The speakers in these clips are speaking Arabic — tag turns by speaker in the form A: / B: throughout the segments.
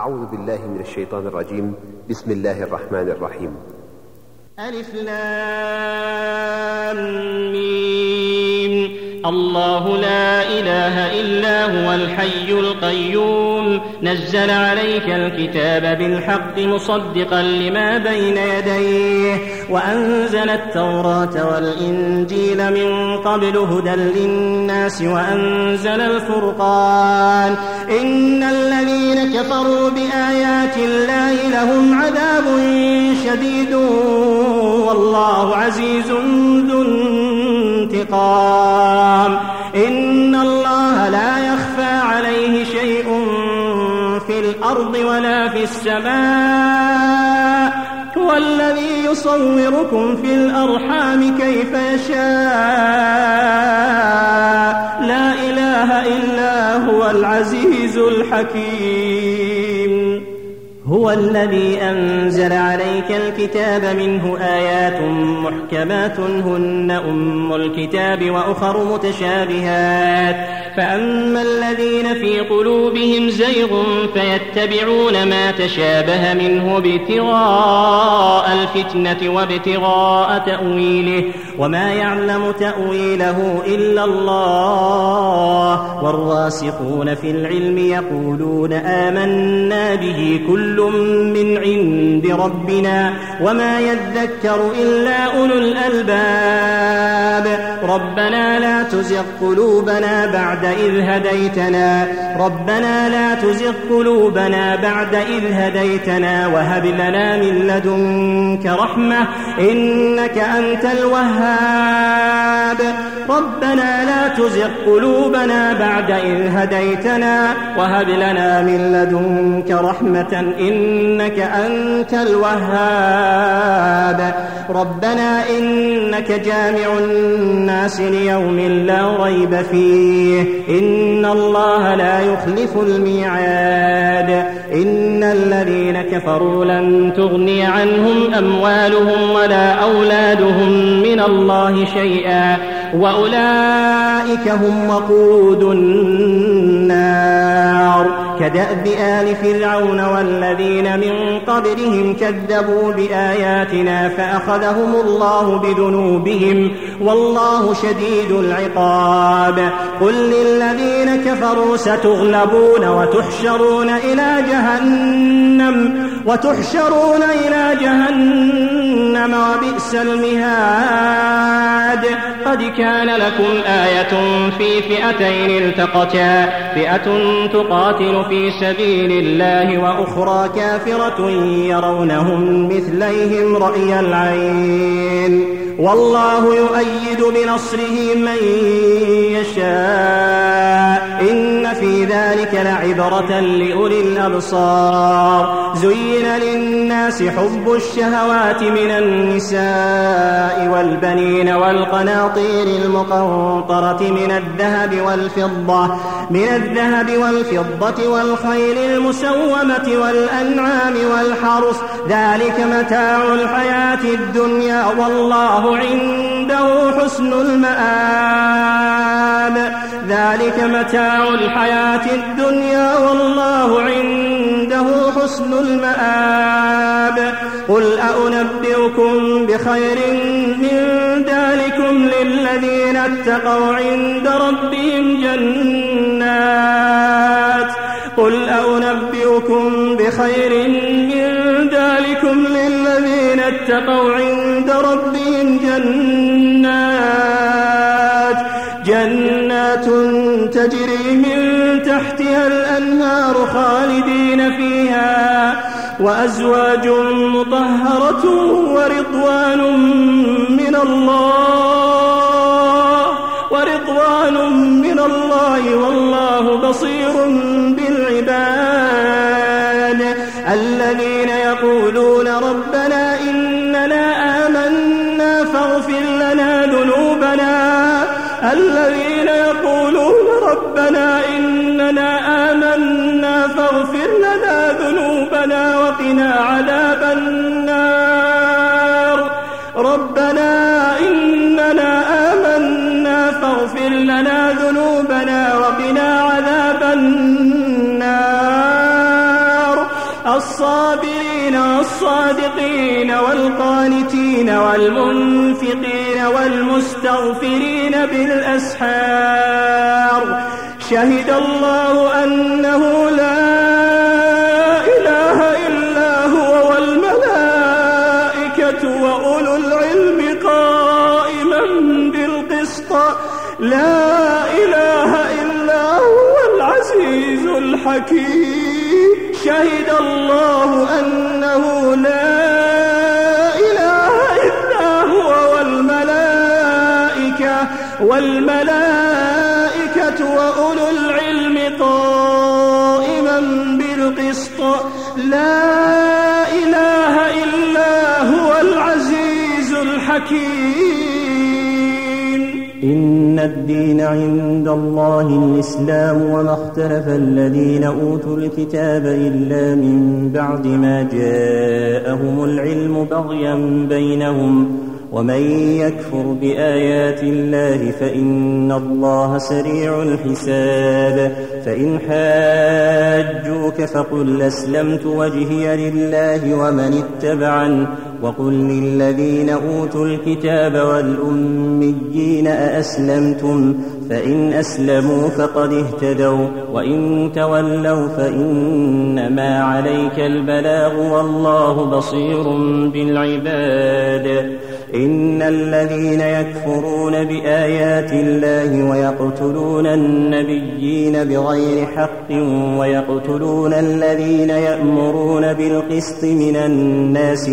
A: أعوذ بالله من الشيطان الرجيم. بسم الله الرحمن الرحيم.
B: ألف لام ميم. الله لا إله إلا هو الحي القيوم نزل عليك الكتاب بالحق مصدقا لما بين يديه وأنزل التوراة والإنجيل من قبل هدى للناس وأنزل الفرقان إن الذين كفروا بآيات الله لهم عذاب شديد والله عزيز ذو انتقام. إن الله لا يخفى عليه شيء في الأرض ولا في السماء هو الذي يصوركم في الأرحام كيف يشاء لا إله إلا هو العزيز الحكيم. هو الذي أنزل عليك الكتاب منه آيات محكمات هن أم الكتاب وأخر متشابهات فأما الذين في قلوبهم زيغ فيتبعون ما تشابه منه ابتغاء الفتنة وابتغاء تأويله وما يعلم تأويله إلا الله والراسخون في العلم يقولون آمنا به كل من عند ربنا وما يذكر إلا أولو الألباب. ربنا لا تزغ قلوبنا بعد إذ هديتنا وهب لنا من لدنك رحمة إنك أنت الوهاب. ربنا لا تزغ قلوبنا بعد إذ هديتنا وهب لنا من لدنك رحمة إنك أنت الوهاب. ربنا إنك جامع الناس ليوم لا ريب فيه إن الله لا يخلف الميعاد. إن الذين كفروا لن تغني عنهم أموالهم ولا أولادهم من الله شيئا وأولئك هم وقود النار. كدأب آل فرعون والذين من قبلهم كذبوا بآياتنا فأخذهم الله بذنوبهم والله شديد العقاب. قل للذين كفروا ستغلبون وتحشرون إلى جهنم وبئس المهاد. قد كان لكم آية في فئتين التقتا فئة تقاتل في سبيل الله وأخرى كافرة يرونهم مثليهم رأي العين والله يؤيد بنصره من يشاء إن في ذلك لعبرة لأولي الأبصار. زين للناس حب الشهوات من النساء والبنين والقناطير المقنطرة من الذهب والفضة والخيل المسومة والأنعام والحرث ذلك متاع الحياة الدنيا والله عنده حسن المآب. قل أنبئكم بخير من ذلكم للذين اتقوا عند ربهم جنات تجري من تحتها الأنهار خالدين فيها وأزواج مطهرة ورضوان من الله والله بصير بالعباد. الذين يقولون ربنا إننا آمنا فاغفر لنا ذنوبنا وقنا عذاب النار. ربنا إننا آمنا فاغفر لنا ذنوبنا وقنا عذاب النار. الصابرين والصادقين والقانتين والمنفقين والمستغفرين بالأسحار شهد الله أنه لا إله إلا هو والملائكة وأولو العلم قائما بالقسط لا إله إلا هو العزيز الحكيم شهد الله أنه لا إله إلا هو والملائكة وأولو العلم قائما بالقسط لا إله إلا هو العزيز الحكيم
C: إن الدين عند الله الإسلام وما اختلف الذين أوتوا الكتاب إلا من بعد ما جاءهم العلم بغيا بينهم ومن يكفر بآيات الله فإن الله سريع الحساب فإن حاجوك فقل أسلمت وجهي لله ومن اتبعن وقل للذين أوتوا الكتاب والأميين أأسلمتم فإن أسلموا فقد اهتدوا وإن تولوا فإنما عليك البلاغ والله بصير بالعباد إن الذين يكفرون بآيات الله ويقتلون النبيين بغير حق ويقتلون الذين يأمرون بالقسط من الناس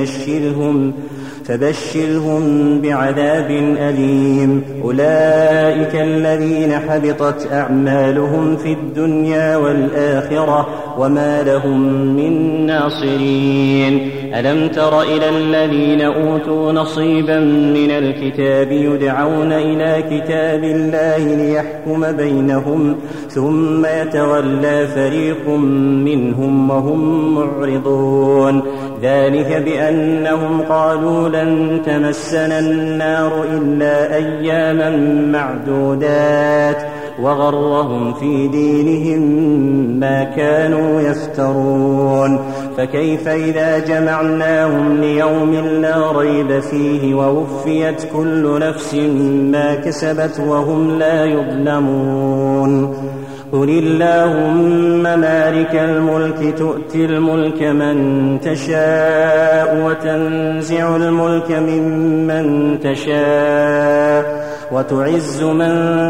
C: فبشرهم بعذاب أليم أولئك الذين حبطت أعمالهم في الدنيا والآخرة وما لهم من ناصرين ألم تر إلى الذين أوتوا نصيبا من الكتاب يدعون إلى كتاب الله ليحكم بينهم ثم يتولى فريق منهم وهم معرضون ذلك بأنهم قالوا لن تمسنا النار إلا أياما معدودات وغرهم في دينهم ما كانوا يفترون فكيف إذا جمعناهم ليوم لا ريب فيه ووفيت كل نفس ما كسبت وهم لا يظلمون قل اللهم مالك الملك تؤتي الملك من تشاء وتنزع الملك ممن تشاء وتعز من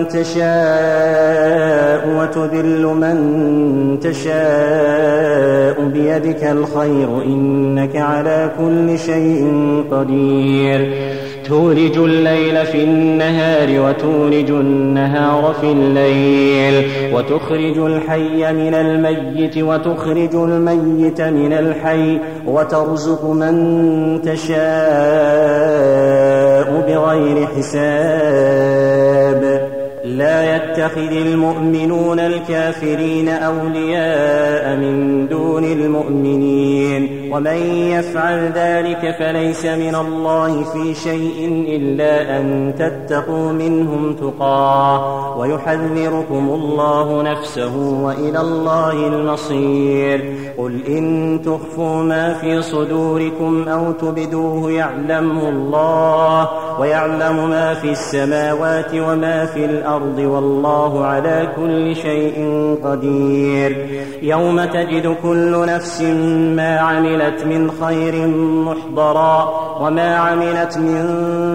C: تشاء وتذل من تشاء بيدك الخير إنك على كل شيء قدير تولج الليل في النهار وتولج النهار في الليل وتخرج الحي من الميت وتخرج الميت من الحي وترزق من تشاء بغير حساب لا يتخذ المؤمنون الكافرين أولياء من دون المؤمنين ومن يفعل ذلك فليس من الله في شيء إلا أن تتقوا منهم تقاه ويحذركم الله نفسه وإلى الله المصير قل إن تخفوا ما في صدوركم أو تبدوه يعلمه الله ويعلم ما في السماوات وما في الأرض والله على كل شيء قدير يوم تجد كل نفس ما عملت من خير محضرا وما عملت من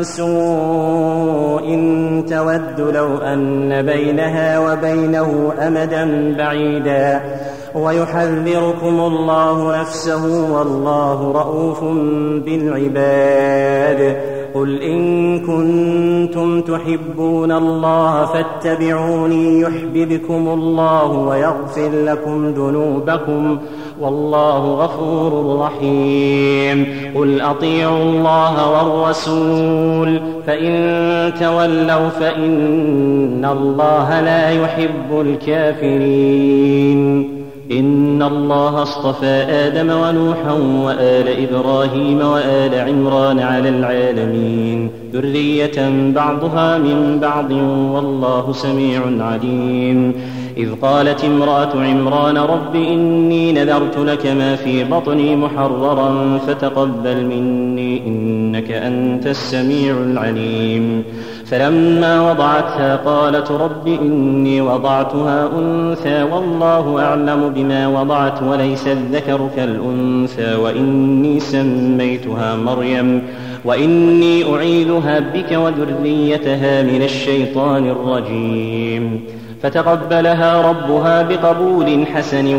C: سوء تود لو أن بينها وبينه أمدا بعيدا ويحذركم الله نفسه والله رؤوف بالعباد قل إن كنتم تحبون الله فاتبعوني يحببكم الله ويغفر لكم ذنوبكم والله غفور رحيم قل أطيعوا الله والرسول فإن تولوا فإن الله لا يحب الكافرين إن الله اصطفى آدم ونوحا وآل إبراهيم وآل عمران على العالمين ذرية بعضها من بعض والله سميع عليم إذ قالت امرأة عمران رب إني نذرت لك ما في بطني محررا فتقبل مني إنك أنت السميع العليم. فلما وضعتها قالت رب إني وضعتها أنثى والله أعلم بما وضعت وليس الذكر كالأنثى وإني سميتها مريم وإني أعيذها بك وذريتها من الشيطان الرجيم. فتقبلها ربها بقبول حسن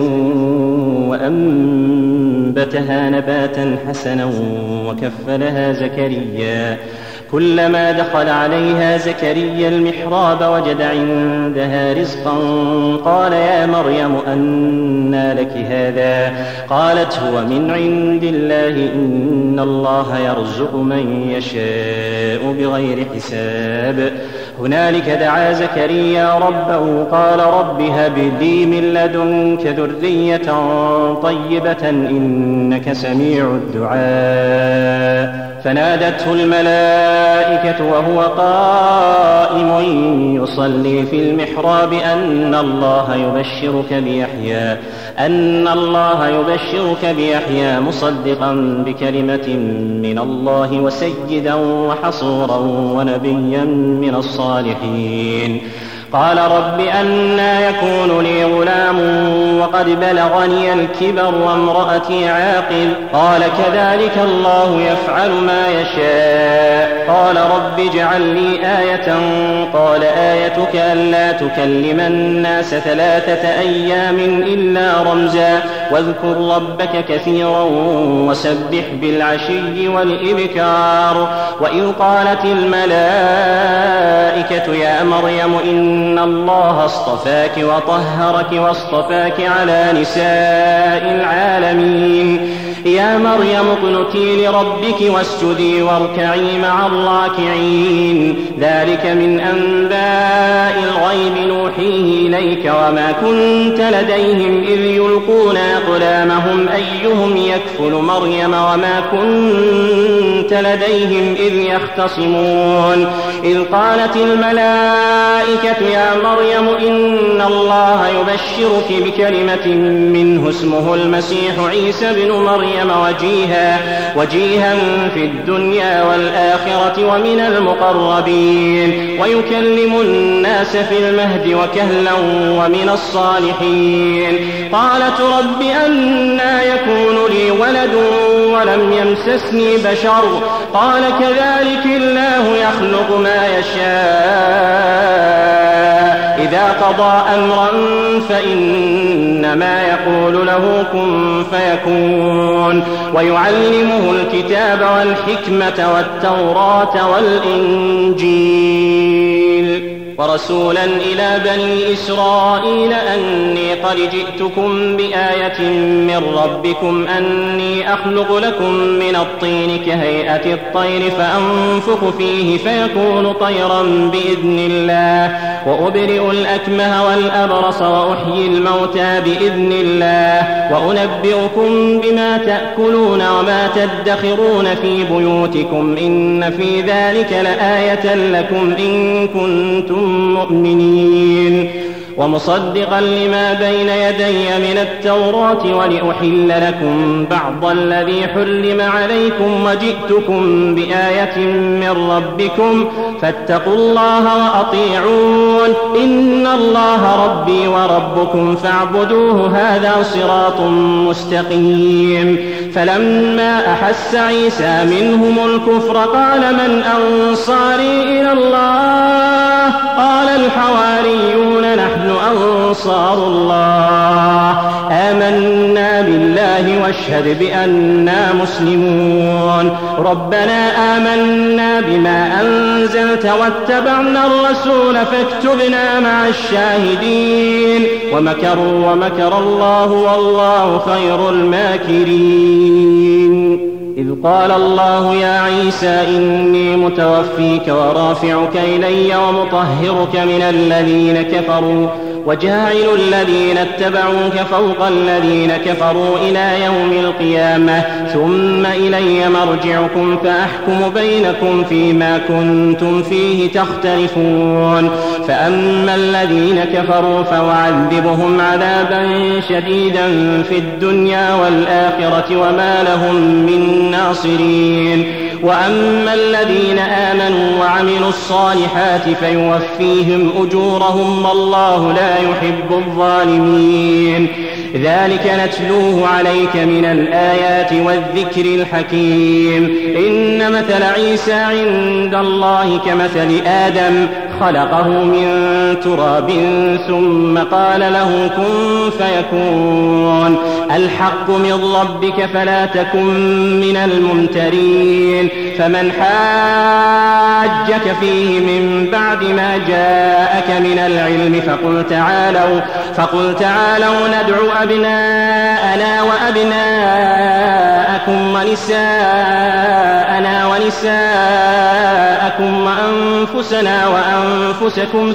C: وأنبتها نباتا حسنا وكفلها زكريا. كلما دخل عليها زكريا المحراب وجد عندها رزقا قال يا مريم أنى لك هذا؟ قالت هو من عند الله إن الله يرزق من يشاء بغير حساب. هنالك دعا زكريا ربه قال رب هب لي من لدنك ذرية طيبة إنك سميع الدعاء. فنادته الملائكة وهو قائم يصلي في المحراب أن الله يبشرك بيحيى مصدقا بكلمة من الله وسيدا وحصورا ونبيا من الصالحين. قال رب أنى يكون لي غلام وقد بلغني الكبر وامرأتي عاقر؟ قال كذلك الله يفعل ما يشاء. قال رب اجعل لي آية. قال آيتك ألا تكلم الناس 3 أيام إلا رمزا واذكر ربك كثيرا وسبح بالعشي والإبكار. وإذ قالت الملائكة يا مريم إن الله اصطفاك وطهرك واصطفاك على نساء العالمين. يا مريم اقنتي لربك واسجدي واركعي مع الراكعين. ذلك من أنباء الغيب نوحيه إليك وما كنت لديهم إذ يلقون أقلامهم أيهم يكفل مريم وما كنت لديهم إذ يختصمون. إذ قالت الملائكة يا مريم إن الله يبشرك بكلمة منه اسمه المسيح عيسى بن مريم وجيها في الدنيا والآخرة ومن المقربين ويكلم الناس في المهد وكهلا ومن الصالحين. قالت رب أنى يكون لي ولد ولم يمسسني بشر؟ قال كذلك الله يخلق ما يشاء إذا قضى أمرا فإنما يقول له كن فيكون. ويعلمه الكتاب والحكمة والتوراة والإنجيل ورسولا إلى بني إسرائيل أني قد جئتكم بآية من ربكم أني أخلق لكم من الطين كهيئة الطير فأنفخ فيه فيكون طيرا بإذن الله وأبرئ الأكمه والأبرص وأحيي الموتى بإذن الله وأنبئكم بما تأكلون وما تدخرون في بيوتكم إن في ذلك لآية لكم إن كنتم مؤمنين. ومصدقا لما بين يدي من التوراة ولأحل لكم بعض الذي حرم عليكم وجئتكم بآية من ربكم فاتقوا الله وأطيعون إن الله ربي وربكم فاعبدوه هذا صراط مستقيم. فلما أحس عيسى منهم الكفر قال من أنصاري إلى الله؟ قال الحواريون نحن أنصار الله آمنا بالله واشهد بأننا مسلمون. ربنا آمنا بما أنزلت واتبعنا الرسول فاكتبنا مع الشاهدين. ومكروا ومكر الله والله خير الماكرين. إذ قال الله يا عيسى إني متوفيك ورافعك إلي ومطهرك من الذين كفروا
B: وجاعل الذين اتبعوك فوق الذين كفروا إلى يوم القيامة ثم إلي مرجعكم فأحكم بينكم فيما كنتم فيه تختلفون فأما الذين كفروا فأعذبهم عذابا شديدا في الدنيا والآخرة وما لهم من ناصرين وأما الذين آمنوا وعملوا الصالحات فيوفيهم أجورهم والله لا يحب الظالمين ذلك نتلوه عليك من الآيات والذكر الحكيم إن مثل عيسى عند الله كمثل آدم خلقه من تراب ثم قال له كن فيكون الحق من ربك فلا تكن من الممترين فمن حاجك فيه من بعد ما جاءك من العلم فقل تعالوا ندعو أبناءنا وأبناءكم ونساءنا ونساءكم وأنفسنا وأنفسكم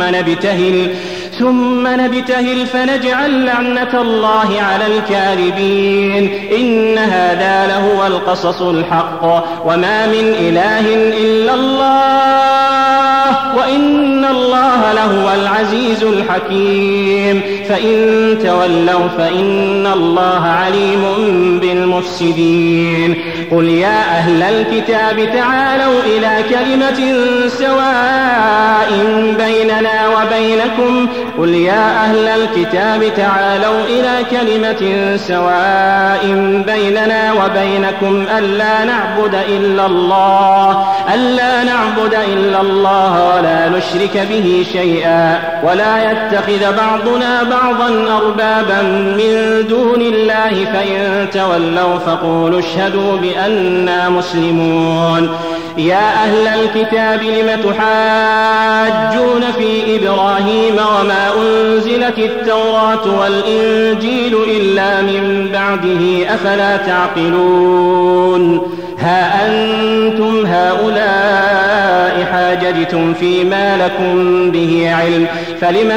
B: ثم نبتهل فنجعل لعنة الله على الكاذبين إن هذا لهو القصص الحق وما من إله إلا الله وإن الله لهو العزيز الحكيم فإن تولوا فإن الله عليم بالمفسدين قل يا أهل الكتاب تعالوا إلى كلمة سواء بيننا وبينكم قل يا أهل الكتاب تعالوا إلى كلمة سواء بيننا وبينكم ألا نعبد إلا الله ولا نشرك به شيئا ولا يتخذ بعضنا بعضا أربابا من دون الله فإن تولوا فقولوا اشهدوا بأننا مسلمون يا أهل الكتاب لم تحاجون في إبراهيم وما أنزلت التوراة والإنجيل إلا من بعده أفلا تعقلون ها أنتم هؤلاء حاججتم فيما لكم به علم فلم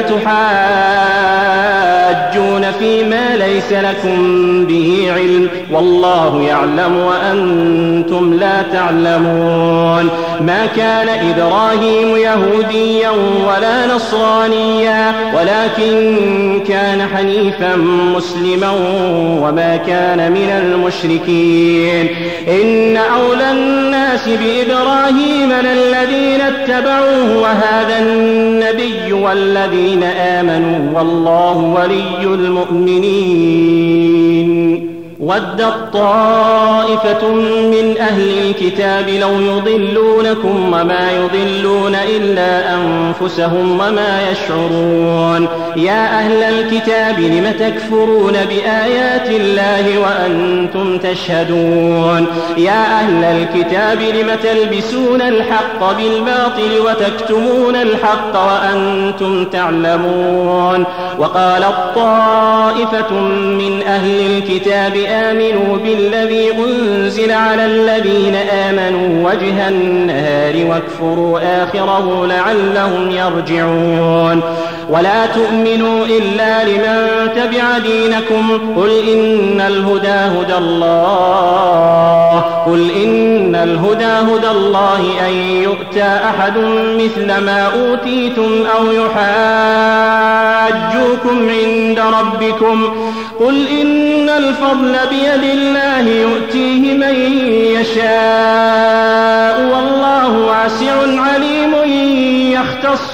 B: تحاجون فيما ليس لكم به علم والله يعلم وأنتم لا تعلمون ما كان إبراهيم يهوديا ولا نصرانيا ولكن كان حنيفا مسلما وما كان من المشركين إن أولى الناس بإبراهيم للذين اتبعوه وهذا النبي والذين آمنوا والله ولي المؤمنين ودت طائفة من أهل الكتاب لو يضلونكم وما يضلون إلا أنفسهم وما يشعرون يا أهل الكتاب لم تكفرون بآيات الله وأنتم تشهدون يا أهل الكتاب لم تلبسون الحق بالباطل وتكتمون الحق وأنتم تعلمون وقالت طائفة من أهل الكتاب آمنوا بالذي أنزل على الذين آمنوا وجه النهار واكفروا آخره لعلهم يرجعون ولا تؤمنوا إلا لمن تبع دينكم قل إن الهدى هدى الله أن يؤتى أحد مثل ما أوتيتم أو يحاجوكم عند ربكم قل إن الفضل بيد الله يؤتيه من يشاء والله واسع عليم يختص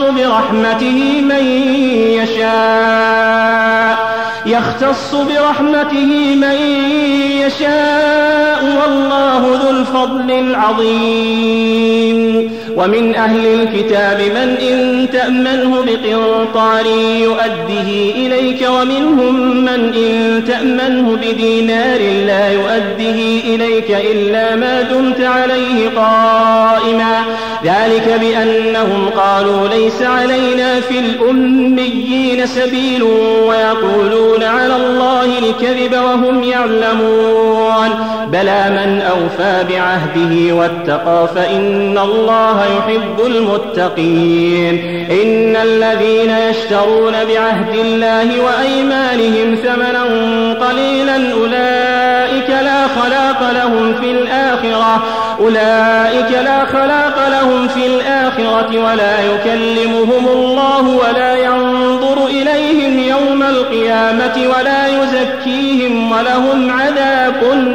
B: برحمته من يشاء والله ذو الفضل العظيم ومن أهل الكتاب من إن تأمنه بقنطار يؤده إليك ومنهم من إن تأمنه بدينار لا يؤده إليك إلا ما دمت عليه قائما ذلك بأنهم قالوا ليس علينا في الأميين سبيل ويقولون على الله الكذب وهم يعلمون بلى من أوفى بعهده واتقى فإن الله يحب المتقين إن الذين يشترون بعهد الله وأيمانهم ثمنا قليلا أولئك لا خلاق لهم في الآخرة ولا يكلمهم الله ولا ينظر إليهم يوم القيامة ولا يزكيهم ولهم عذاب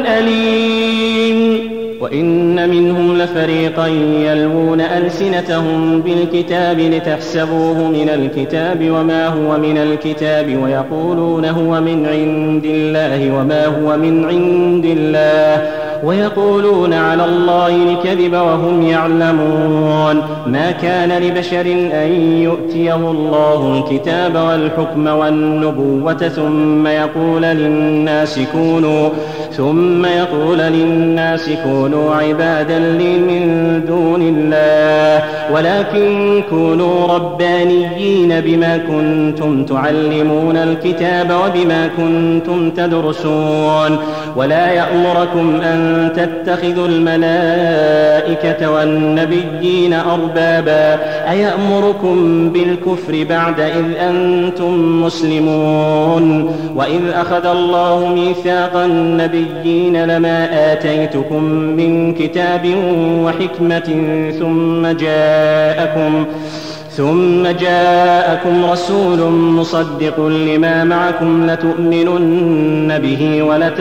B: أليم وإن منهم لفريقا يلوون ألسنتهم بالكتاب لتحسبوه من الكتاب وما هو من الكتاب ويقولون هو من عند الله وما هو من عند الله ويقولون على الله الكذب وهم يعلمون ما كان لبشر أن يؤتيه الله الكتاب والحكم والنبوة ثم يقول للناس كونوا عبادا لي من دون الله ولكن كونوا ربانيين بما كنتم تعلمون الكتاب وبما كنتم تدرسون ولا يأمركم أن تتخذوا الملائكة والنبيين أربابا أيأمركم بالكفر بعد إذ أنتم مسلمون وإذ أخذ الله ميثاق النبيين لما آتيتكم من كتاب وحكمة ثم جاءكم رسول مصدق لما معكم لتؤمنن به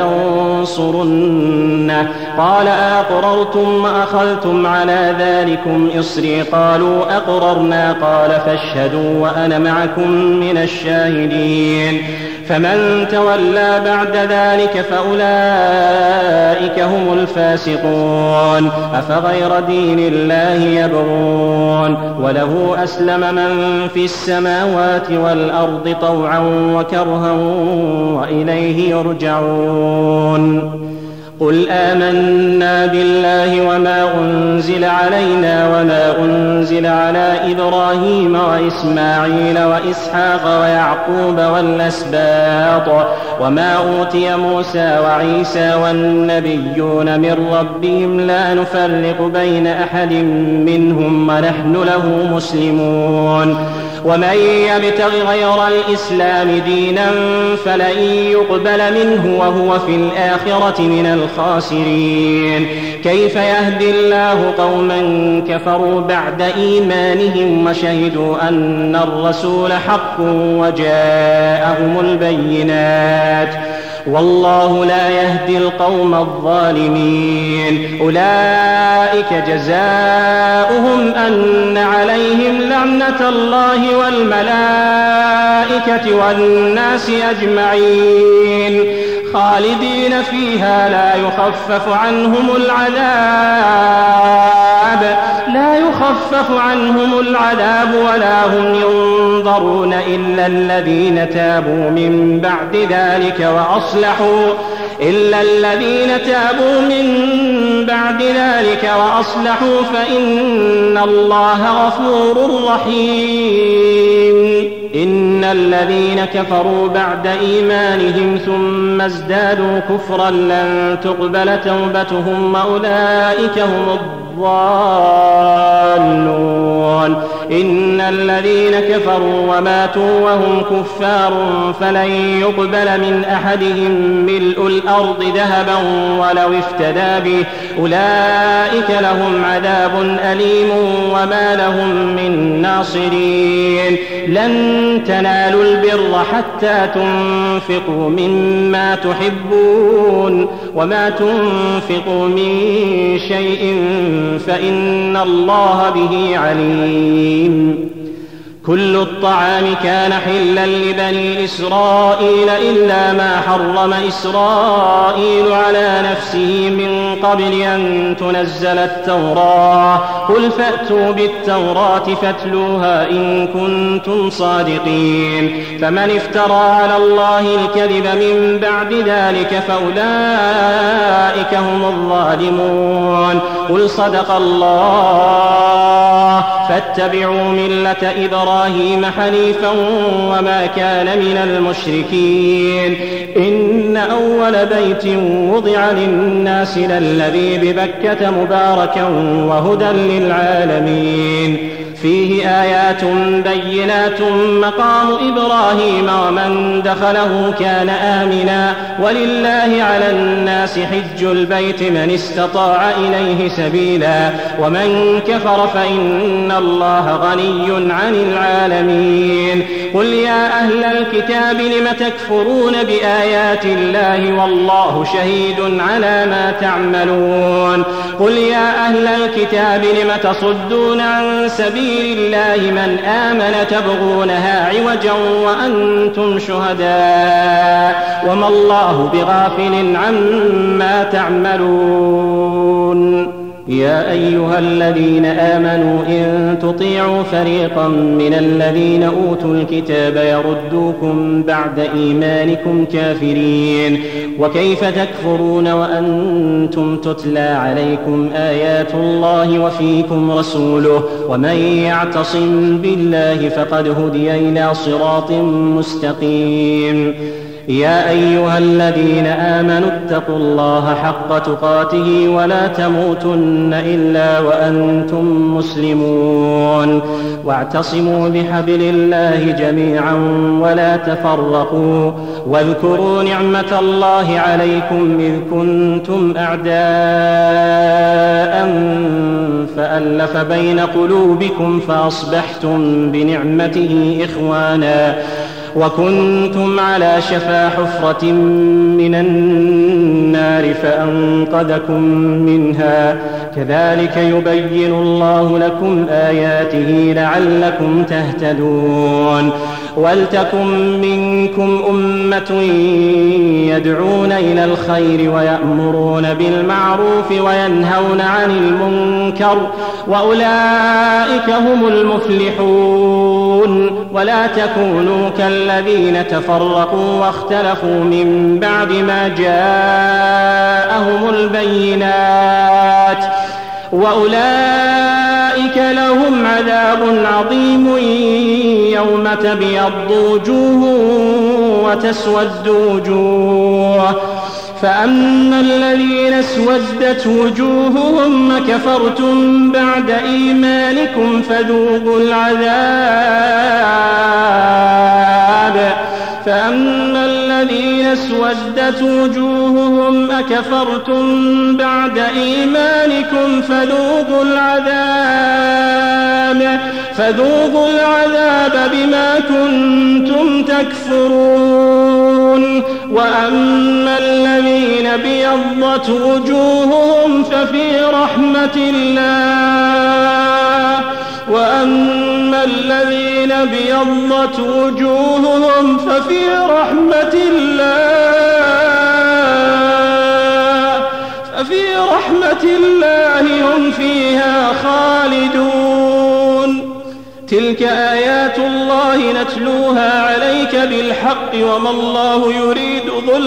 B: ولتنصرنه قال أقررتم وأخذتم على ذلكم إصري قالوا أقررنا قال فاشهدوا وأنا معكم من الشاهدين فمن تولى بعد ذلك فأولئك هم الفاسقون أفغير دين الله يبغون وله أسلم من في السماوات والأرض طوعا وكرها وإليه يرجعون قل آمنا بالله وما أنزل علينا وما أنزل على إبراهيم وإسماعيل وإسحاق ويعقوب والأسباط وما أوتي موسى وعيسى والنبيون من ربهم لا نفرق بين أحد منهم ونحن له مسلمون ومن يبتغ غير الإسلام دينا فلن يقبل منه وهو في الآخرة من الخاسرين كيف يهدي الله قوما كفروا بعد إيمانهم وشهدوا أن الرسول حق وجاءهم البينات والله لا يهدي القوم الظالمين أولئك جزاؤهم أن عليهم لعنة الله والملائكة والناس أجمعين خالدين فيها لا يخفف عنهم العذاب ولا هم ينظرون إلا الذين تابوا من بعد ذلك وأصلحوا فإن الله غفور رحيم إن الذين كفروا بعد إيمانهم ثم ازدادوا كفرا لن تقبل توبتهم وأولئك هم الضالون إن الذين كفروا وماتوا وهم كفار فلن يقبل من أحدهم ملء الأرض ذهبا ولو افتدى به أولئك لهم عذاب أليم وما لهم من ناصرين لن تنالوا البر حتى تنفقوا مما تحبون وما تنفقوا من شيء فإن الله به عليم كل الطعام كان حلا لبني إسرائيل إلا ما حرم إسرائيل على نفسه من قبل أن تنزل التوراة قل فأتوا بالتوراة فاتلوها إن كنتم صادقين فمن افترى على الله الكذب من بعد ذلك فأولئك هم الظالمون قل صدق الله فاتبعوا ملة إبراهيم حنيفا وما كان من المشركين إن أول بيت وضع للناس للذي ببكة مباركا وهدى للعالمين فيه آيات بينات مقام إبراهيم ومن دخله كان آمنا ولله على الناس حج البيت من استطاع إليه سبيلا ومن كفر فإن الله غني عن العالمين قل يا أهل الكتاب لم تكفرون بآيات الله والله شهيد على ما تعملون قل يا أهل الكتاب لم تصدون عن سبيل الله من آمن تبغونها عوجا وأنتم شهداء وما الله بغافل عما تعملون يا أيها الذين آمنوا إن تطيعوا فريقا من الذين أوتوا الكتاب يردوكم بعد إيمانكم كافرين وكيف تكفرون وأنتم تتلى عليكم آيات الله وفيكم رسوله ومن يعتصم بالله فقد هدي إلى صراط مستقيم يا أيها الذين آمنوا اتقوا الله حق تقاته ولا تموتن إلا وأنتم مسلمون واعتصموا بحبل الله جميعا ولا تفرقوا واذكروا نعمة الله عليكم إذ كنتم أعداء فألف بين قلوبكم فأصبحتم بنعمته إخوانا وكنتم على شفا حفرة من النار فأنقذكم منها كذلك يبين الله لكم آياته لعلكم تهتدون ولتكن منكم أمة يدعون إلى الخير ويأمرون بالمعروف وينهون عن المنكر وأولئك هم المفلحون ولا تكونوا كالذين تفرقوا واختلفوا من بعد ما جاءهم البينات وأولئك لهم عذاب عظيم يوم تبيض وجوه وتسود وجوه فأما الذين اسودت وجوههم كفرتم بعد إيمانكم فذوقوا العذاب فأما الذين اسودت وجوههم أكفرتم بعد إيمانكم فذوقوا العذاب بما كنتم تكفرون وأما الذين ابيضت وجوههم ففي رحمة الله وأما الذين ابيضت وجوههم ففي رحمة الله هم فيها خالدون تلك آيات الله نتلوها عليك بالحق وما الله يريد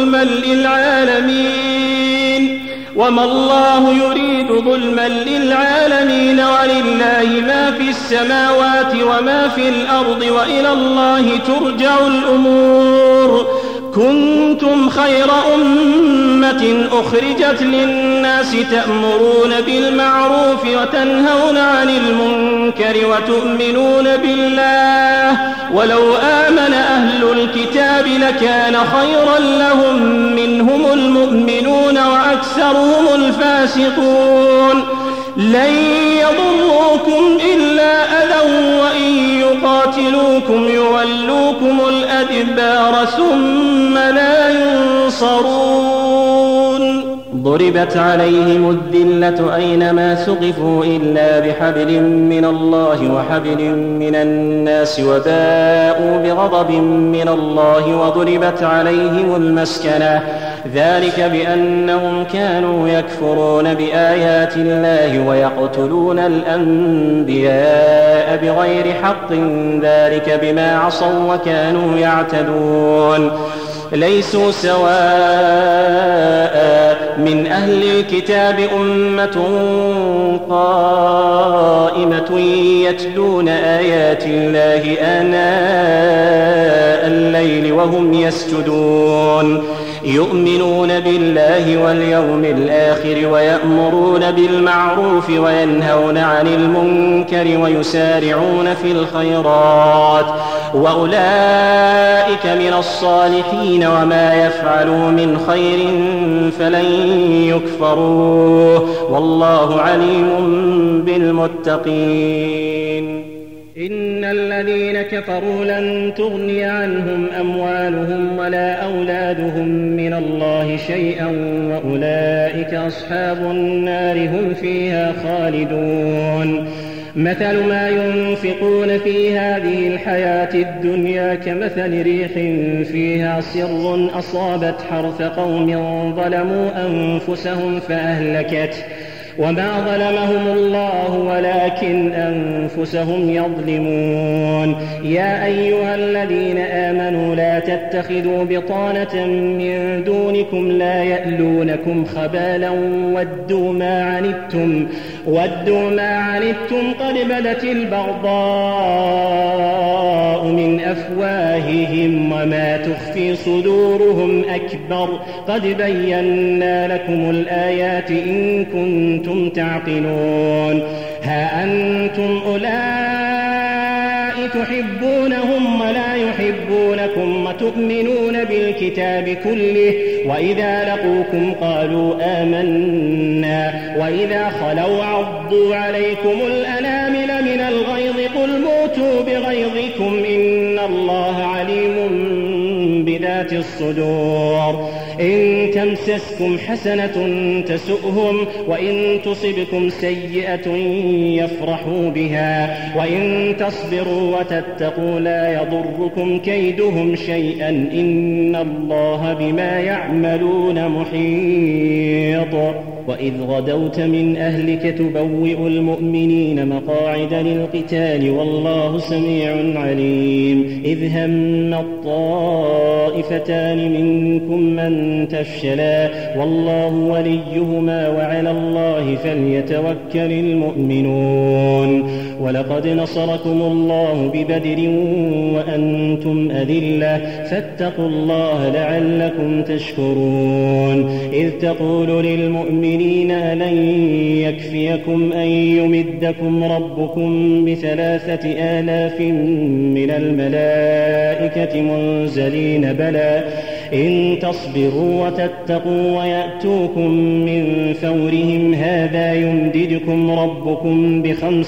B: ظلما للعالمين ولله ما في السماوات وما في الأرض وإلى الله ترجع الأمور كنتم خير أمة أخرجت للناس تأمرون بالمعروف وتنهون عن المنكر وتؤمنون بالله ولو آمن أهل الكتاب لكان خيرا لهم منهم المؤمنون وأكثرهم الفاسقون لن يضروكم إلا أذى وإن يقاتلوكم يولوكم الأدبار ثم لا ينصرون ضربت عليهم الذلة أينما ثقفوا إلا بحبل من الله وحبل من الناس وباءوا بغضب من الله وضربت عليهم المسكنة ذلك بأنهم كانوا يكفرون بآيات الله ويقتلون الأنبياء بغير حق، ذلك بما عصوا وكانوا يعتدون. ليسوا سواء من أهل الكتاب أمة قائمة يتلون آيات الله آناء الليل وهم يسجدون، يؤمنون بالله واليوم الآخر ويأمرون بالمعروف وينهون عن المنكر ويسارعون في الخيرات، وأولئك من الصالحين، وما يفعلوا من خير فلن يكفروه، والله عليم بالمتقين. إن الذين كفروا لن تغني عنهم أموالهم ولا أولادهم من الله شيئا، وأولئك أصحاب النار هم فيها خالدون. مثل ما ينفقون في هذه الحياة الدنيا كمثل ريح فيها سر أصابت حرث قوم ظلموا أنفسهم فأهلكته، وما ظلمهم الله ولكن أنفسهم يظلمون. يا أيها الذين آمنوا لا تتخذوا بطانة من دونكم لا يألونكم خبالا ودوا ما عنتم قد بدت البغضاء من أفواههم وما تخفي صدورهم أكبر، قد بينا لكم الآيات إن كنتم تعقلون. ها أنتم أولئك تحبونهم ولا يحبونكم وتؤمنون بالكتاب كله، وإذا لقوكم قالوا آمنا، وإذا خلوا عضوا عليكم الأنامل من الغيظ قل موتوا بغيظكم إن الله عليم بذات الصدور. إن تمسسكم حسنة تسؤهم، وإن تصبكم سيئة يفرحوا بها، وإن تصبروا وتتقوا لا يضركم كيدهم شيئا إن الله بما يعملون محيط. وإذ غدوت من أهلك تبوئ المؤمنين مقاعد للقتال والله سميع عليم. إذ هم الطائفتان منكم من تفشلا والله وليهما وعلى الله فليتوكل المؤمنون. ولقد نصركم الله ببدر وأنتم أذلة فاتقوا الله لعلكم تشكرون. إذ تقول للمؤمنين لن يكفيكم أن يمدكم ربكم ب3,000 من الملائكة منزلين بلى إن تصبروا وتتقوا ويأتوكم من فورهم هذا يمددكم ربكم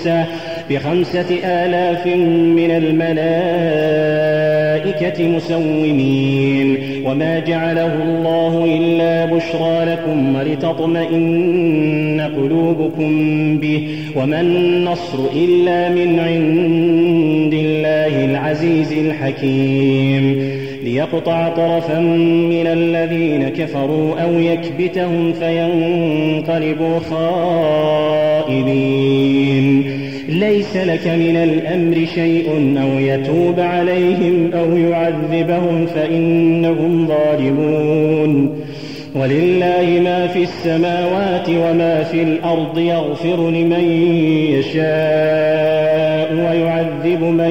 B: ب5,000 من الملائكة مسومين. وما جعله الله إلا بشرى لكم ولتطمئن قلوبكم به، وما النصر إلا من عند الله العزيز الحكيم. ليقطع طرفا من الذين كفروا أو يكبتهم فينقلبوا خائبين. ليس لك من الأمر شيء أو يتوب عليهم أو يعذبهم فإنهم ظالمون. ولله ما في السماوات وما في الأرض يغفر لمن يشاء ويعذب من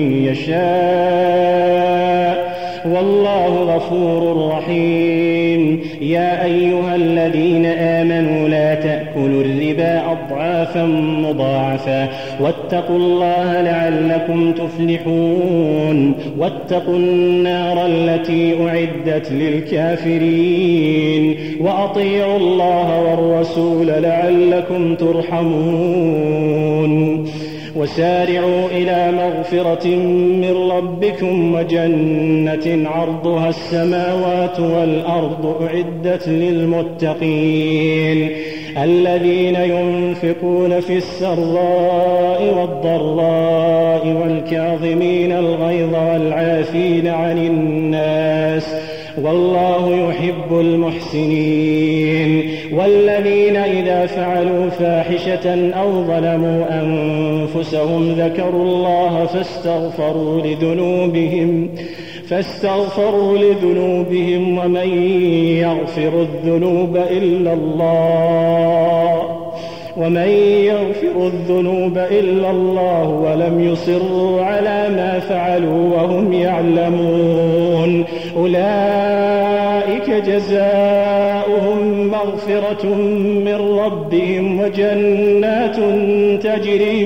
B: يشاء والله غفور رحيم. يا أيها الذين آمنوا لا تأكلوا الربا أضعافا مضاعفة واتقوا الله لعلكم تفلحون. واتقوا النار التي أعدت للكافرين وأطيعوا الله والرسول لعلكم ترحمون. وسارعوا إلى مغفرة من ربكم وجنة عرضها السماوات والأرض أعدت للمتقين الذين ينفقون في السراء والضراء والكاظمين الغيظ والعافين عن الناس والله يحب المحسنين. المحسنين. والذين إذا فعلوا فاحشة أو ظلموا أنفسهم ذكروا الله فاستغفروا لذنوبهم ومن يغفر الذنوب إلا الله ولم يصروا على ما فعلوا وهم يعلمون أولئك جزاؤهم مغفرة من ربهم وجنات تجري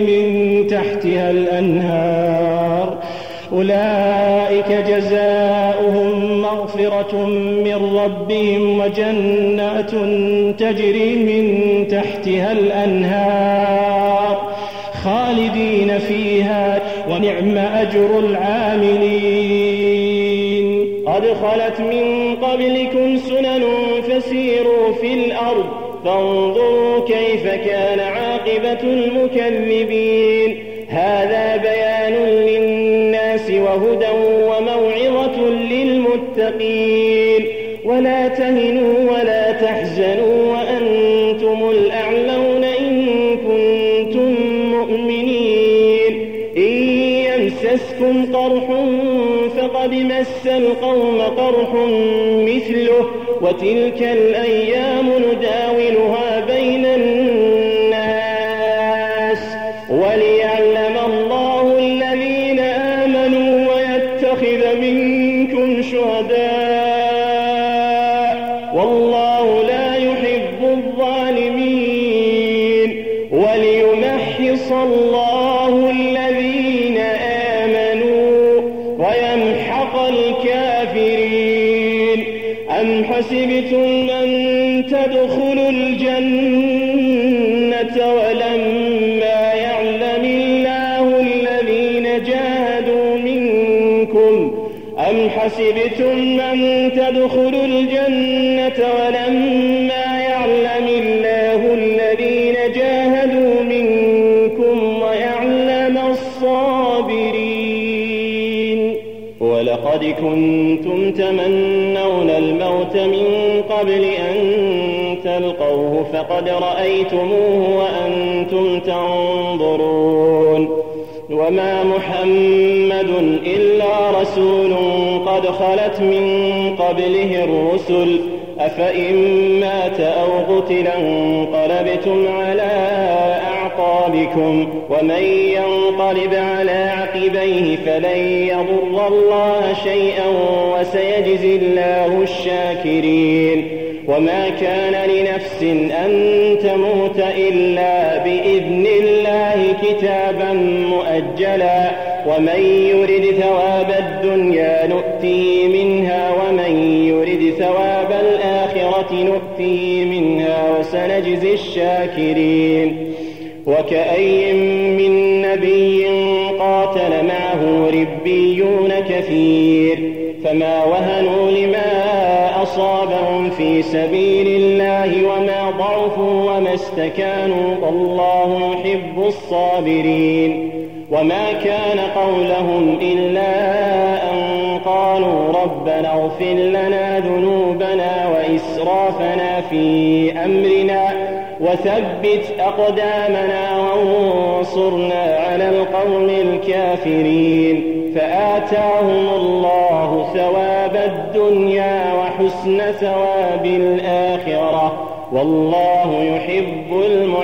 B: من تحتها الأنهار خالدين فيها ونعم أجر العاملين. قد خلت من قبلكم سنن فسيروا في الأرض فانظروا كيف كان عاقبة المكذبين. هذا بيان للناس وهدى وموعظة للمتقين. ولا تهنوا ولا تحزنوا وأنتم الأعلون إن كنتم مؤمنين. إن يمسسكم قرح فقد مس القوم قرح مثله وتلك الأيام نداولها بين الناس وليعلم الله الذين آمنوا ويتخذ منكم شهداء والله لا يحب الظالمين وليمحص الله الذين آمنوا ويمحق الكافرين. أم حسبتم أن تدخلوا الجنة ولما يعلم الله الذين جاهدوا منكم ويعلم الصابرين. ولقد كنتم تمنون الموت من قبل أن تلقوه فقد رأيتموه وأنتم تنظرون. وما محمد إلا رسول قد خلت من قبله الرسل أفإن مات أو قتل انقلبتم على أعقابكم ومن ينقلب على عقبيه فلن يضر الله شيئا وسيجزي الله الشاكرين. وما كان لنفس أن تموت إلا بإذن الله كتابا مؤجلا ومن يرد ثواب الدنيا نؤته منها ومن يرد ثواب الآخرة نؤته منها وسنجزي الشاكرين. وكأي من نبي قاتل معه ربيون كثير فما وهنوا لما أصابهم في سبيل الله وما ضعفوا وما استكانوا والله يحب الصابرين. وما كان قولهم إلا أن قالوا ربنا اغفر لنا ذنوبنا وإسرافنا في أمرنا وثبت أقدامنا وانصرنا على القوم الكافرين. فآتاهم الله ثواب الدنيا وحسن ثواب الآخرة والله يحب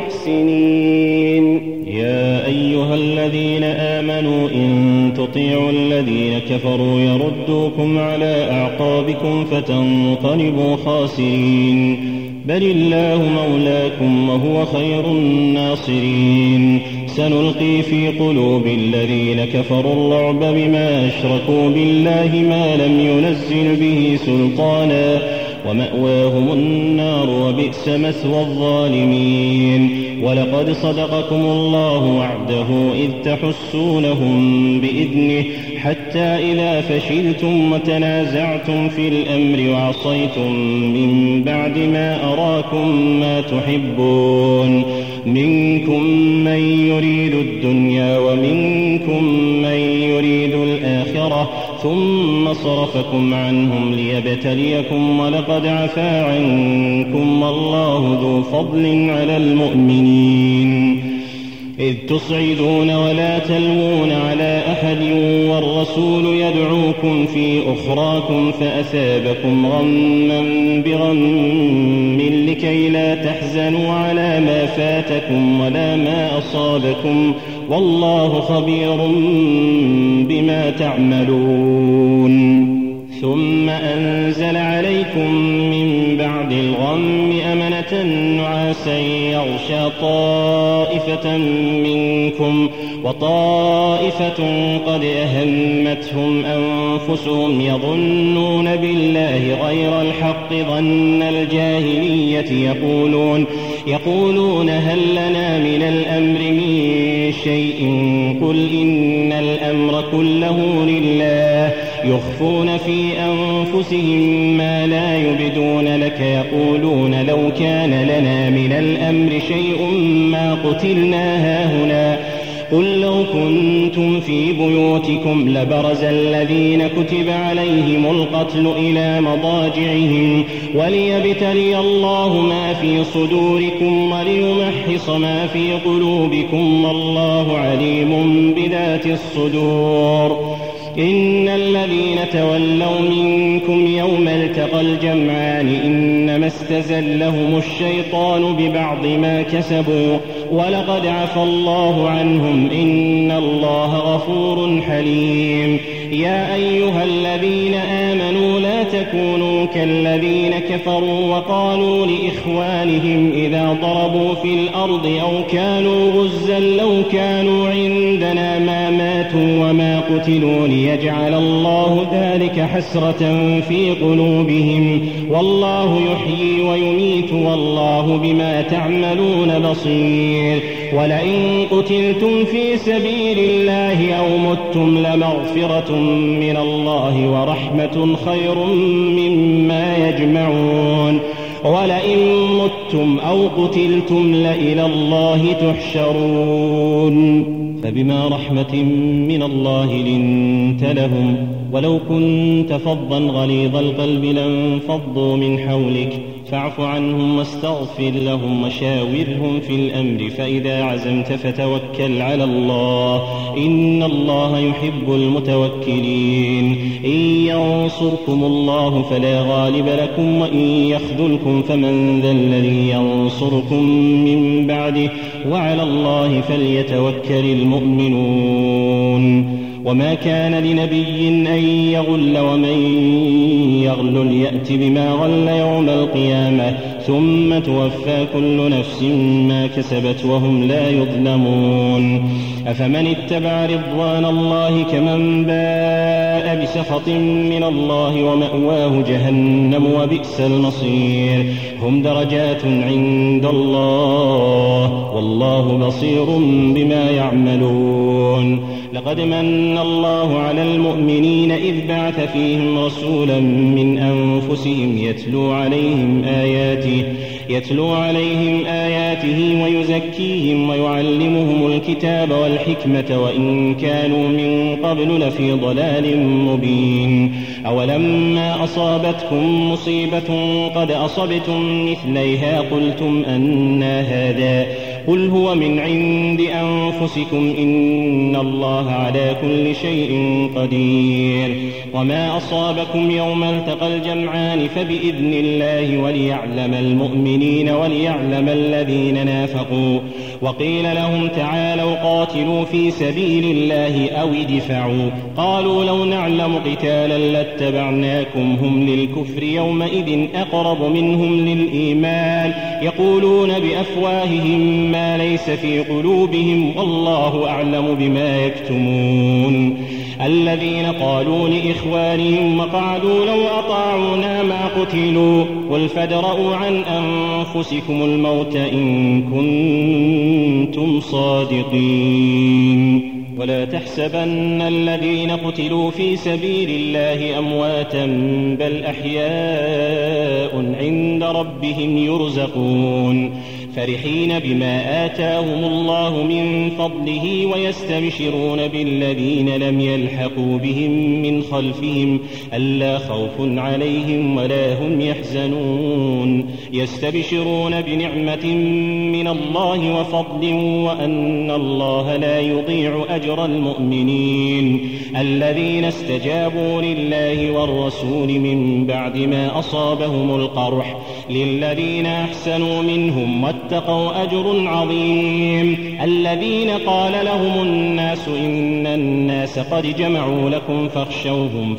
B: المحسنين.
C: يا أيها الذين آمنوا إن تطيعوا الذين كفروا يردوكم على أعقابكم فتنقلبوا خاسرين بل الله مولاكم وهو خير الناصرين. سنلقي في قلوب الذين كفروا الرعب بما أشركوا بالله ما لم ينزل به سلطانا ومأواهم النار وبئس مثوى الظالمين. ولقد صدقكم الله وعده إذ تحسونهم بإذنه حتى إذا فشلتم وتنازعتم في الأمر وعصيتم من بعد ما أراكم ما تحبون منكم من يريد الدنيا ومنكم من يريد الآخرة
B: ثم صرفكم عنهم ليبتليكم ولقد عفا عنكم والله ذو فضل على المؤمنين إذ تصعدون ولا تلوون على أحد والرسول يدعوكم في أخراكم فأثابكم غما بغم لكي لا تحزنوا على ما فاتكم ولا ما أصابكم والله خبير بما تعملون ثم أنزل عليكم من بعد الغم أمنة نعاسا يغشى طائفة منكم وطائفة قد أهمتهم أنفسهم يظنون بالله غير الحق ظن الجاهلية يقولون هل لنا من الأمر من شيء قل إن الأمر كله لله يخفون في أنفسهم ما لا يبدون لك يقولون لو كان لنا من الأمر شيء ما قتلنا هاهنا قل لو كنتم في بيوتكم لبرز الذين كتب عليهم القتل إلى مضاجعهم وليبتلي الله ما في صدوركم وليمحص ما في قلوبكم والله عليم بذات الصدور إن الذين تولوا منكم يوم التقى الجمعان إنما استزلهم الشيطان ببعض ما كسبوا ولقد عفى الله عنهم إن الله غفور حليم يا أيها الذين آمنوا لا تكونوا كالذين كفروا وقالوا لإخوانهم إذا ضربوا في الأرض أو كانوا غزا لو كانوا عندنا ما ماتوا وما قتلوا ليجعل الله ذلك حسرة في قلوبهم والله يحيي ويميت والله بما تعملون بصير ولئن قتلتم في سبيل الله أو متم لمغفرة من الله ورحمة خير مما يجمعون ولئن متم أو قتلتم لإلى الله تحشرون فبما رحمة من الله لنت لهم ولو كنت فظا غليظ القلب لانفضوا من حولك فاعف عنهم واستغفر لهم وشاورهم في الأمر فإذا عزمت فتوكل على الله إن الله يحب المتوكلين إن ينصركم الله فلا غالب لكم وإن يخذلكم فمن ذا الذي ينصركم من بعده وعلى الله فليتوكل المؤمنون وما كان لنبي أن يغل ومن يغل يأت بما غل يوم القيامة ثم توفى كل نفس ما كسبت وهم لا يظلمون أفمن اتبع رضوان الله كمن باء بسخط من الله ومأواه جهنم وبئس المصير هم درجات عند الله والله بصير بما يعملون لقد من الله على المؤمنين إذ بعث فيهم رسولا من أنفسهم يتلو عليهم آياته ويزكيهم ويعلمهم الكتاب والحكمة وإن كانوا من قبل لفي ضلال مبين أولما أصابتكم مصيبة قد أصبتم مثليها قلتم أنى هذا قل هو من عند أنفسكم إن الله على كل شيء قدير وما أصابكم يوم التقى الجمعان فبإذن الله وليعلم المؤمنين وليعلم الذين نافقوا وقيل لهم تعالوا قاتلوا في سبيل الله أو ادفعوا قالوا لو نعلم قتالا لاتبعناكم هم للكفر يومئذ أقرب منهم للإيمان يقولون بأفواههم ما ليس في قلوبهم والله أعلم بما يكتمون الذين قالوا لإخوانهم وقعدوا لو أطاعونا ما قتلوا قل فادرءوا عن أنفسكم الموت إن كنتم صادقين ولا تحسبن الذين قتلوا في سبيل الله أمواتا بل أحياء عند ربهم يرزقون فرحين بما آتاهم الله من فضله ويستبشرون بالذين لم يلحقوا بهم من خلفهم ألا خوف عليهم ولا هم يحزنون يستبشرون بنعمة من الله وفضل وأن الله لا يضيع أجر المؤمنين الذين استجابوا لله والرسول من بعد ما أصابهم القرح للذين أحسنوا منهم واتقوا أجر عظيم الذين قال لهم الناس إن الناس قد جمعوا لكم فاخشوهم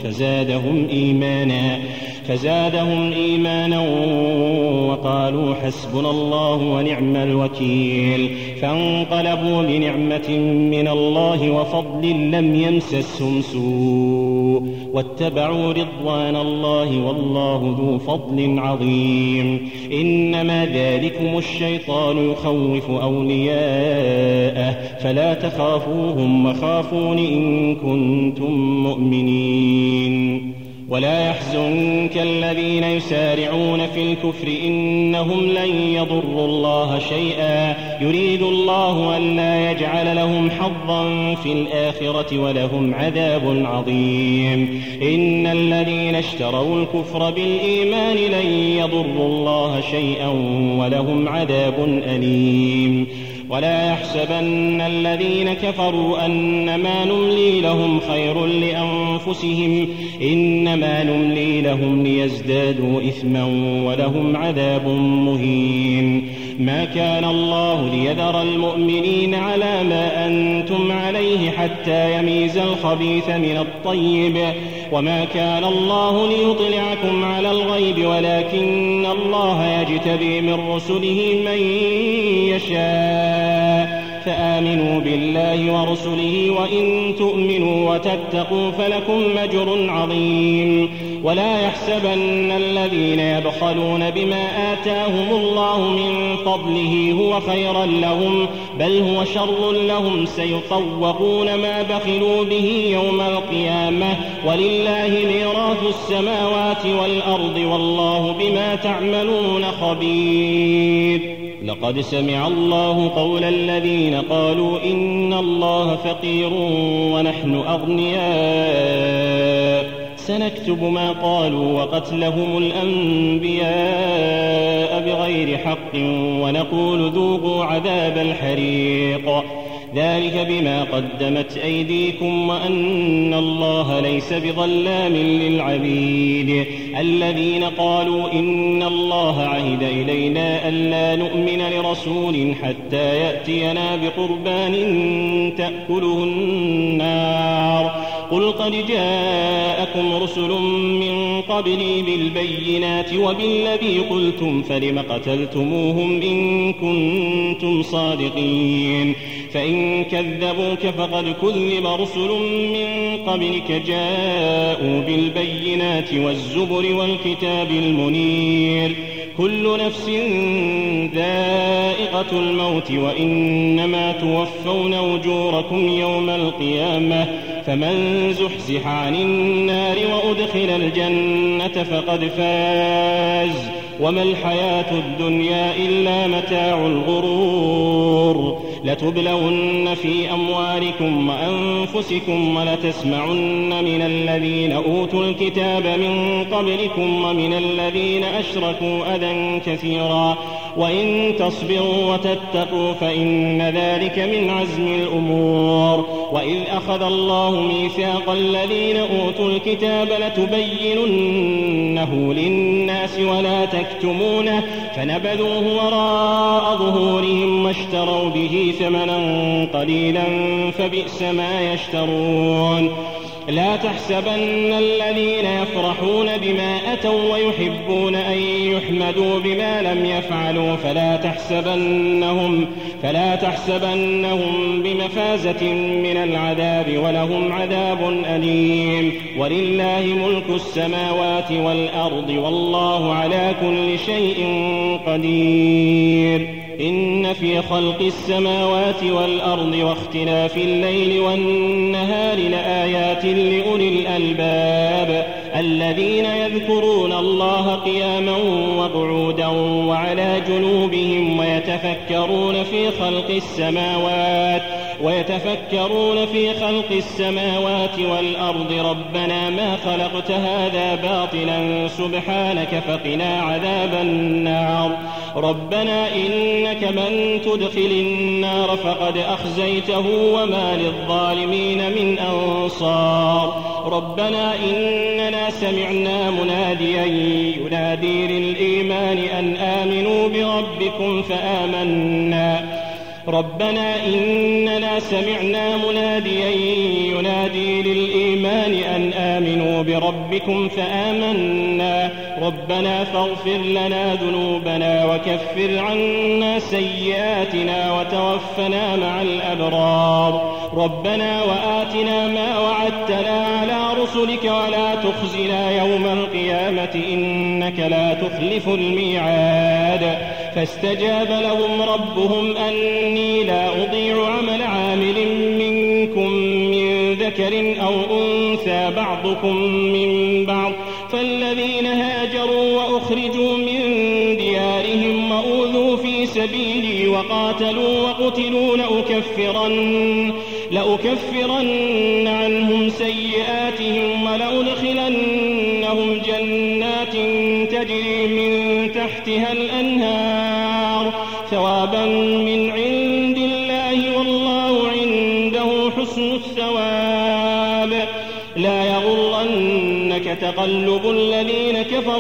B: فزادهم إيمانا وقالوا حسبنا الله ونعم الوكيل فانقلبوا بنعمة من الله وفضل لم يمسسهم سوء واتبعوا رضوان الله والله ذو فضل عظيم إنما ذلكم الشيطان يخوف أولياءه فلا تخافوهم وخافون إن كنتم مؤمنين ولا يحزنك الذين يسارعون في الكفر إنهم لن يضروا الله شيئا يريد الله ألا يجعل لهم حظا في الآخرة ولهم عذاب عظيم إن الذين اشتروا الكفر بالإيمان لن يضروا الله شيئا ولهم عذاب أليم ولا يحسبن الذين كفروا أنما نملي لهم خير لأنفسهم إنما نملي لهم ليزدادوا إثما ولهم عذاب مهين ما كان الله ليذر المؤمنين على ما أنتم عليه حتى يميز الخبيث من الطيب وما كان الله ليطلعكم على الغيب ولكن الله يجتبي من رسله من يشاء فآمنوا بالله ورسله وإن تؤمنوا وتتقوا فلكم أجر عظيم ولا يحسبن الذين يبخلون بما آتاهم الله من فضله هو خيرا لهم بل هو شر لهم سيطوقون ما بخلوا به يوم القيامة ولله ميراث السماوات والأرض والله بما تعملون خبير لقد سمع الله قول الذين قالوا إن الله فقير ونحن أغنياء سنكتب ما قالوا وقتلهم الأنبياء بغير حق ونقول ذوقوا عذاب الحريق ذلك بما قدمت أيديكم وأن الله ليس بظلام للعبيد الذين قالوا إن الله عهد إلينا ألا نؤمن لرسول حتى يأتينا بقربان تأكله النار قل قد جاءكم رسل من قبلي بالبينات وبالذي قلتم فلم قتلتموهم إن كنتم صادقين فإن كذبوك فقد كذب رسل من قبلك جاءوا بالبينات والزبر والكتاب المنير كل نفس ذائقة الموت وإنما توفون أجوركم يوم القيامة فمن زحزح عن النار وأدخل الجنة فقد فاز وما الحياة الدنيا إلا متاع الغرور لتبلون في أموالكم وأنفسكم ولتسمعن من الذين أوتوا الكتاب من قبلكم ومن الذين أشركوا أذى كثيرا وإن تصبروا وتتقوا فإن ذلك من عزم الأمور وإذ أخذ الله ميثاق الذين أوتوا الكتاب لتبيننه للناس ولا تكتمونه فنبذوه وراء ظهورهم واشتروا به ثمنا قليلا فبئس ما يشترون لا تحسبن الذين يفرحون بما أتوا ويحبون أن يحمدوا بما لم يفعلوا فلا تحسبنهم بمفازة من العذاب ولهم عذاب أليم ولله ملك السماوات والأرض والله على كل شيء قدير إن في خلق السماوات والأرض واختلاف الليل والنهار لآيات لأولي الألباب الذين يذكرون الله قياما وقعودا وعلى جنوبهم ويتفكرون في خلق السماوات والأرض ربنا ما خلقت هذا باطلا سبحانك فقنا عذاب النار ربنا إنك من تدخل النار فقد أخزيته وما للظالمين من أنصار ربنا إننا سمعنا مناديا ينادي للإيمان أن آمنوا بربكم فآمنا ربنا إننا سمعنا مناديا ينادي للإيمان أن آمنوا بربكم فآمنا ربنا فاغفر لنا ذنوبنا وكفر عنا سيئاتنا وتوفنا مع الأبرار ربنا وآتنا ما وعدتنا على رسلك ولا تخزنا يوم القيامة إنك لا تخلف الميعاد فاستجاب لهم ربهم أني لا أضيع عمل عامل منكم من ذكر أو أنثى بعضكم من بعض فالذين هاجروا وأخرجوا من ديارهم وأوذوا في سبيلي وقاتلوا وقتلوا لأكفرن عنهم سيئاتهم ولأدخلنهم جنات تجري من تحتها الأنهار ثوابا من عند الله والله عنده حسن الثواب لا يغرنك تقلب الذين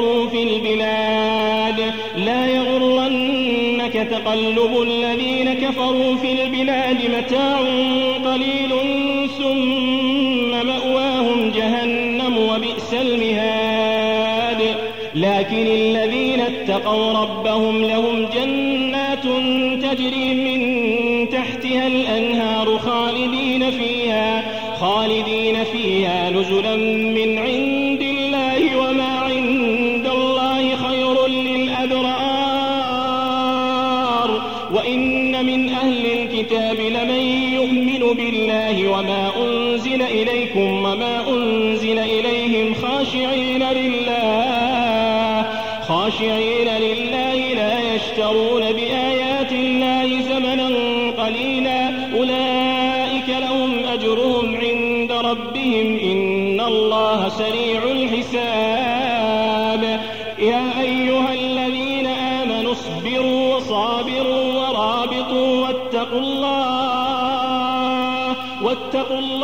B: كفروا في البلاد متاع قليل ثم مأواهم جهنم وبئس المهاد لكن الذين اتقوا ربهم لهم جنات تجري من تحتها الأنهار خالدين فيها نزلا من عند الله وما عند الله خير للأبرار وإن من أهل الكتاب لمن يؤمن بالله وما أنزل إليكم وما أنزل إليهم خاشعين لله لا يشترون بآيات الله ثمنا قليلا أولئك لهم أجرهم عند ربهم إن الله سريع الحساب يا أيها الذين آمنوا اصبروا وصابروا ورابطوا واتقوا الله